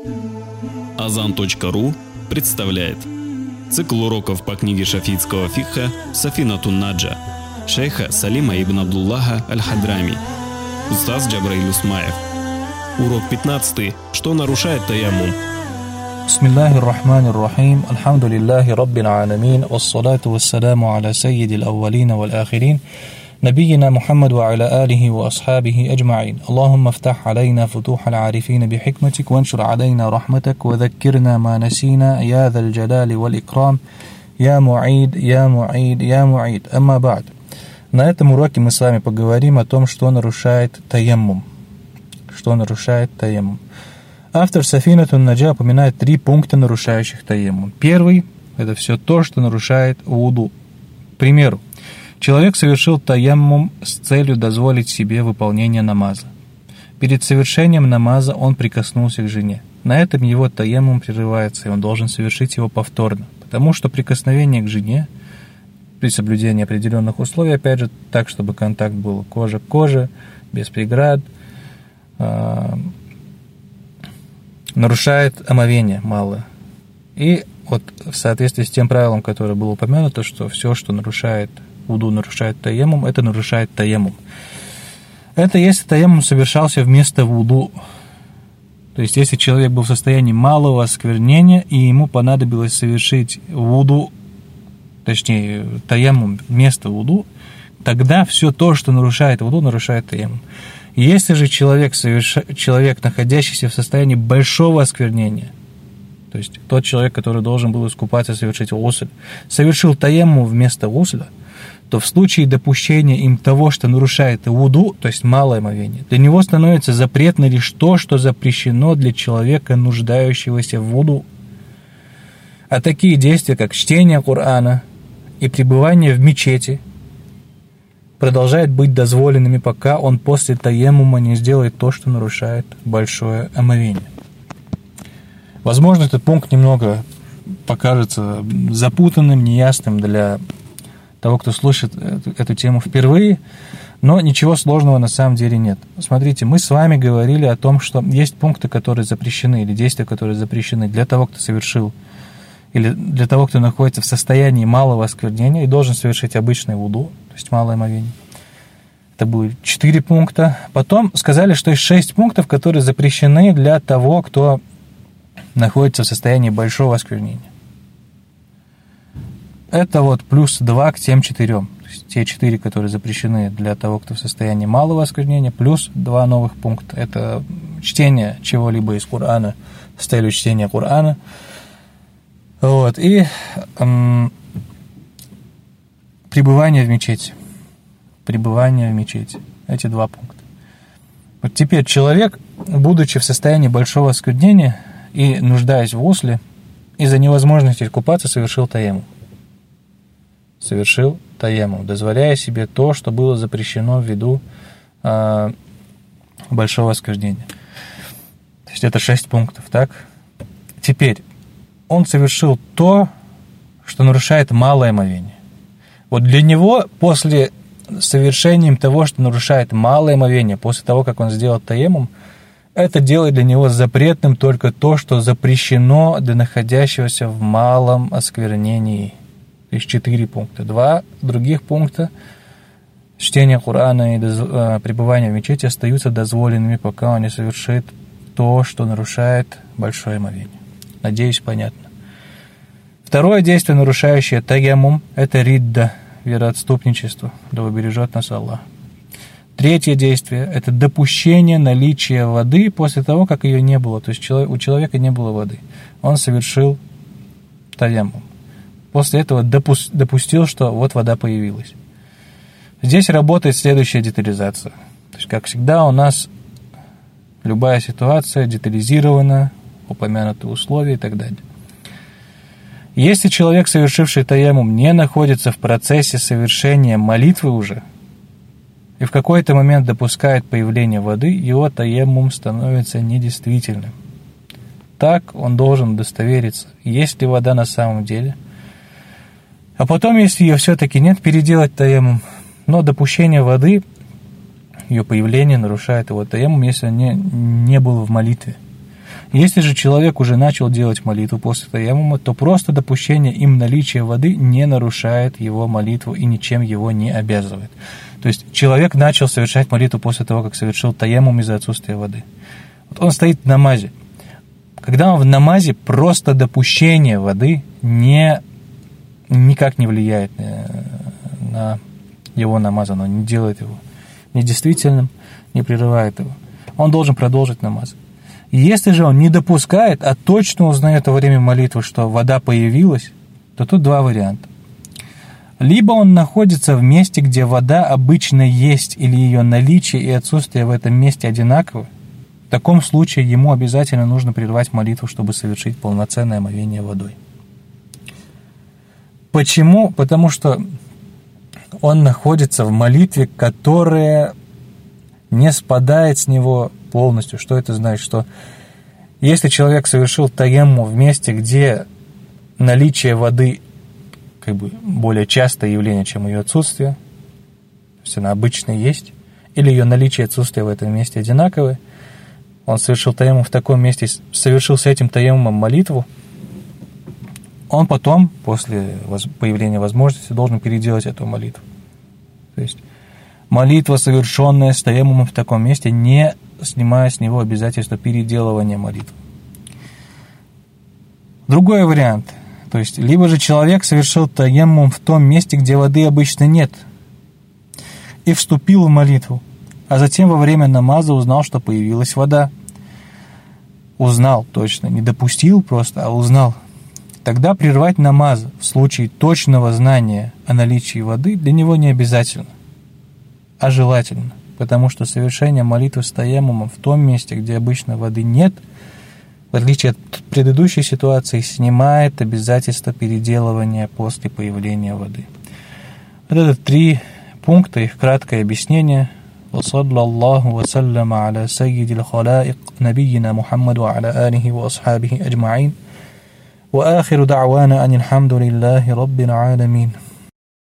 Azan.ru представляет цикл уроков по книге шафиитского фикха «Сафинатун Наджа» шейха Салима ибн Абдуллаха аль-Хадрами, устаз Джабраиль Усмаев. Урок 15. Что нарушает таяммум? Бисмиллахи р-Рахмани р-Рахим. Алхамдулиллахи Раббил Аламин. Вассалату вассаламу аля саййидил аввалина валь ахирин. نبينا محمد وعلى آله وأصحابه أجمعين. اللهم افتح علينا فتوح العارفين بحكمتك وانشر علينا رحمتك وذكرنا ما نسينا يا ذا الجلال والإكرام يا معيد يا معيد يا معيد. أما بعد. На этом уроке мы с вами поговорим о том, что нарушает таяммум. Что нарушает таяммум. Автор Сафинатун Наджа упоминает 3 пункта, нарушающих таяммум. Первый – это все то, что нарушает вуду. К примеру, человек совершил таяммум с целью дозволить себе выполнение намаза. Перед совершением намаза он прикоснулся к жене. На этом его таяммум прерывается, и он должен совершить его повторно, потому что прикосновение к жене при соблюдении определенных условий, опять же, так, чтобы контакт был кожа к коже, без преград, нарушает омовение малое. И вот в соответствии с тем правилом, которое было упомянуто, что все, что нарушает вуду, нарушает таяммум, это нарушает таяммум. Это если таяммум совершался вместо вуду. То есть, если человек был в состоянии малого осквернения, и ему понадобилось совершить вуду, точнее, таяммум вместо вуду, тогда все то, что нарушает вуду, нарушает таяммум. Если же человек, находящийся в состоянии большого осквернения, то есть тот человек, который должен был искупаться, совершить гусль, совершил таяммум вместо гусля, то в случае допущения им того, что нарушает вуду, то есть малое омовение, для него становится запретно лишь то, что запрещено для человека, нуждающегося в вуду. А такие действия, как чтение Корана и пребывание в мечети, продолжают быть дозволенными, пока он после таяммума не сделает то, что нарушает большое омовение. Возможно, этот пункт немного покажется запутанным, неясным для того, кто слышит эту тему впервые, но ничего сложного на самом деле нет. Смотрите, мы с вами говорили о том, что есть пункты, которые запрещены, или действия, которые запрещены для того, кто совершил, или для того, кто находится в состоянии малого осквернения и должен совершить обычный вуду, то есть малое омовение. Это были 4 пункта. Потом сказали, что есть 6 пунктов, которые запрещены для того, кто находится в состоянии большого осквернения. Это вот плюс 2 к тем 4. То есть те 4, которые запрещены для того, кто в состоянии малого осквернения, плюс 2 новых пункта. Это чтение чего-либо из Корана с целью чтения Корана. Вот. И пребывание в мечети. Пребывание в мечети. Эти 2 пункта. Вот теперь человек, будучи в состоянии большого осквернения и нуждаясь в гусле, из-за невозможности искупаться, совершил таяммум. Совершил таяммум, дозволяя себе то, что было запрещено ввиду большого осквернения. То есть это 6 пунктов, так? Теперь он совершил то, что нарушает малое омовение. Вот для него после совершением того, что нарушает малое омовение, после того, как он сделал таяммум, это делает для него запретным только то, что запрещено для находящегося в малом осквернении. То есть 4 пункта. 2 других пункта, чтение Корана и пребывание в мечети, остаются дозволенными, пока он не совершит то, что нарушает большое омовение. Надеюсь, понятно. Второе действие, нарушающее таяммум, это ридда, вероотступничество, да убережет нас Аллах. Третье действие – это допущение наличия воды после того, как ее не было. То есть у человека не было воды. Он совершил таяммум. После этого допустил, что вот вода появилась. Здесь работает следующая детализация. То есть, как всегда, у нас любая ситуация детализирована, упомянуты условия и так далее. Если человек, совершивший таяммум, не находится в процессе совершения молитвы уже, и в какой-то момент допускает появление воды, его таяммум становится недействительным. Так он должен удостовериться, есть ли вода на самом деле. А потом, если ее все-таки нет, переделать таяммум. Но допущение воды, ее появление нарушает его таяммум, если он не был в молитве. Если же человек уже начал делать молитву после таяммума, то просто допущение им наличия воды не нарушает его молитву и ничем его не обязывает. То есть человек начал совершать молитву после того, как совершил таяммум из-за отсутствия воды. Вот он стоит в намазе. Когда он в намазе, просто допущение воды никак не влияет на его намаз, оно не делает его недействительным, не прерывает его. Он должен продолжить намаз. Если же он не допускает, а точно узнает во время молитвы, что вода появилась, то тут два варианта. Либо он находится в месте, где вода обычно есть, или ее наличие и отсутствие в этом месте одинаковы. В таком случае ему обязательно нужно прервать молитву, чтобы совершить полноценное омовение водой. Почему? Потому что он находится в молитве, которая не спадает с него полностью. Что это значит? Что если человек совершил таяммум в месте, где наличие воды более частое явление, чем ее отсутствие, то есть она обычно есть, или ее наличие и отсутствие в этом месте одинаковые, он совершил таяммум в таком месте, совершил с этим таяммумом молитву, он потом, после появления возможности, должен переделать эту молитву. То есть молитва, совершенная с таяммумом в таком месте, не снимая с него обязательство переделывания молитвы. Другой вариант. То есть, либо же человек совершил таяммум в том месте, где воды обычно нет, и вступил в молитву, а затем во время намаза узнал, что появилась вода. Узнал точно, не допустил просто, а узнал. Тогда прервать намаз в случае точного знания о наличии воды для него не обязательно, а желательно, потому что совершение молитвы с таяммумом в том месте, где обычно воды нет, в отличие от предыдущей ситуации, снимает обязательство переделывания после появления воды. Вот это 3 пункта, их краткое объяснение. وصلى الله وسلم على سيد الخلائق نبينا محمد وعلى آله وأصحابه أجمعين وآخر دعوانا أن الحمد لله رب العالمين.